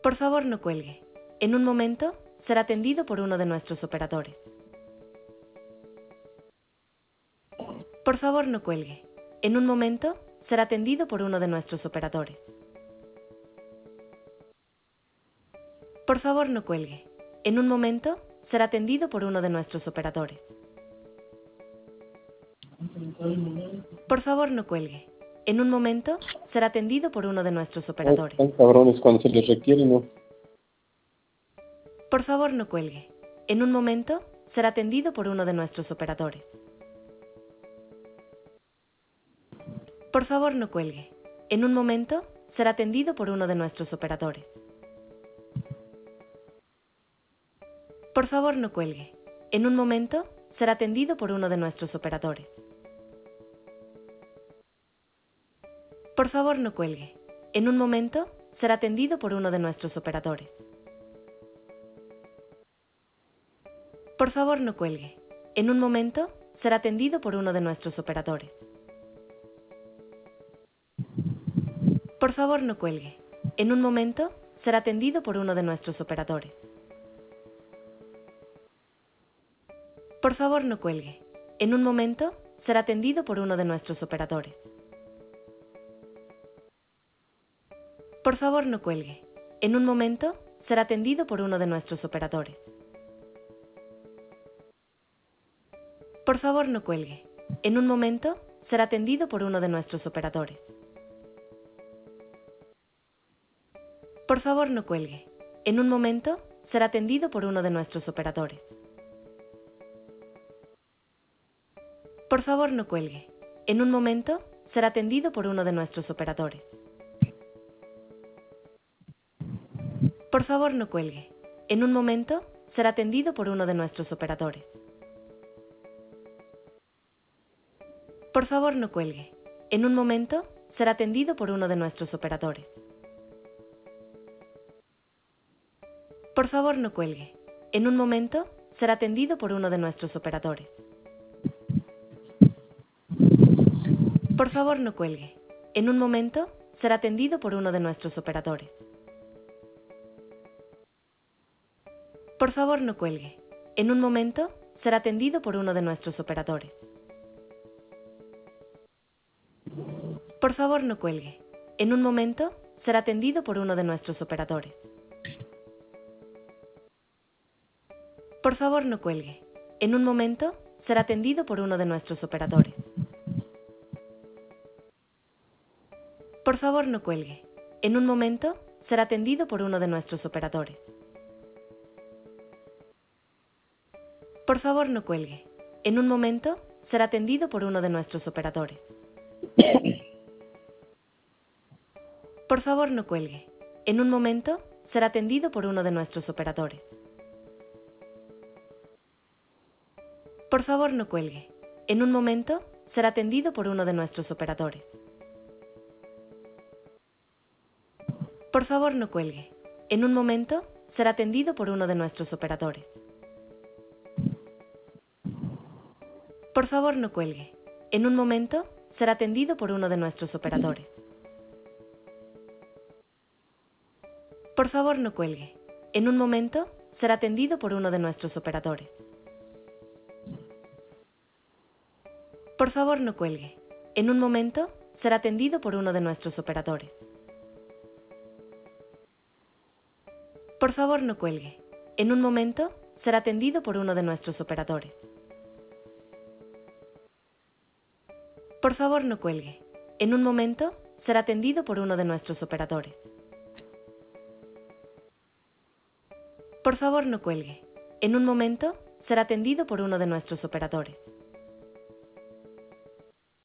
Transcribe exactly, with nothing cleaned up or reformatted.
Por favor, no cuelgue. En un momento, será atendido por uno de nuestros operadores. Por favor, no cuelgue. En un momento, será atendido por uno de nuestros operadores. Por favor, no cuelgue. En un momento, será atendido por uno de nuestros operadores. Por favor, no cuelgue. En un momento, será atendido por uno de nuestros operadores. Están cabrones cuando se les requiere, ¿no? Por favor, no cuelgue. En un momento, será atendido por uno de nuestros operadores. Por favor, no cuelgue. En un momento, será atendido por uno de nuestros operadores. Por favor, no cuelgue. En un momento, será atendido por uno de nuestros operadores. Por favor, no cuelgue. En un momento, será atendido por uno de nuestros operadores. Por favor, no cuelgue. En un momento, será atendido por uno de nuestros operadores. Por favor, no cuelgue. En un momento, será atendido por uno de nuestros operadores. Por favor, no cuelgue. En un momento, será atendido por uno de nuestros operadores. Por favor, no cuelgue. En un momento, será atendido por uno de nuestros operadores. Por favor, no cuelgue. En un momento, será atendido por uno de nuestros operadores. Por favor, no cuelgue. En un momento, será atendido por uno de nuestros operadores. Por favor, no cuelgue. En un momento, será atendido por uno de nuestros operadores. Por favor, no cuelgue. En un momento, será atendido por uno de nuestros operadores. Por favor, no cuelgue. En un momento, será atendido por uno de nuestros operadores. Por favor, no cuelgue. En un momento, será atendido por uno de nuestros operadores. Por favor, no cuelgue. En un momento, será atendido por uno de nuestros operadores. Por favor, no cuelgue. En un momento, será atendido por uno de nuestros operadores. Por favor, no cuelgue. En un momento, será atendido por uno de nuestros operadores. Por favor, no cuelgue. En un momento, será atendido por uno de nuestros operadores. Por favor, no cuelgue. En un momento, será atendido por uno de nuestros operadores. Por favor, no cuelgue. En un momento, será atendido por uno de nuestros operadores. Por favor, no cuelgue. En un momento, será atendido por uno de nuestros operadores. Por favor, no cuelgue. En un momento, será atendido por uno de nuestros operadores. Por favor, no cuelgue. En un momento, será atendido por uno de nuestros operadores. Por favor, no cuelgue. En un momento, será atendido por uno de nuestros operadores. Por favor, no cuelgue. En un momento, será atendido por uno de nuestros operadores. Por favor, no cuelgue. En un momento, será atendido por uno de nuestros operadores. Por favor, no cuelgue. En un momento, será atendido por uno de nuestros operadores. Por favor, no cuelgue. En un momento, será atendido por uno de nuestros operadores. Por favor, no cuelgue. En un momento, será atendido por uno de nuestros operadores.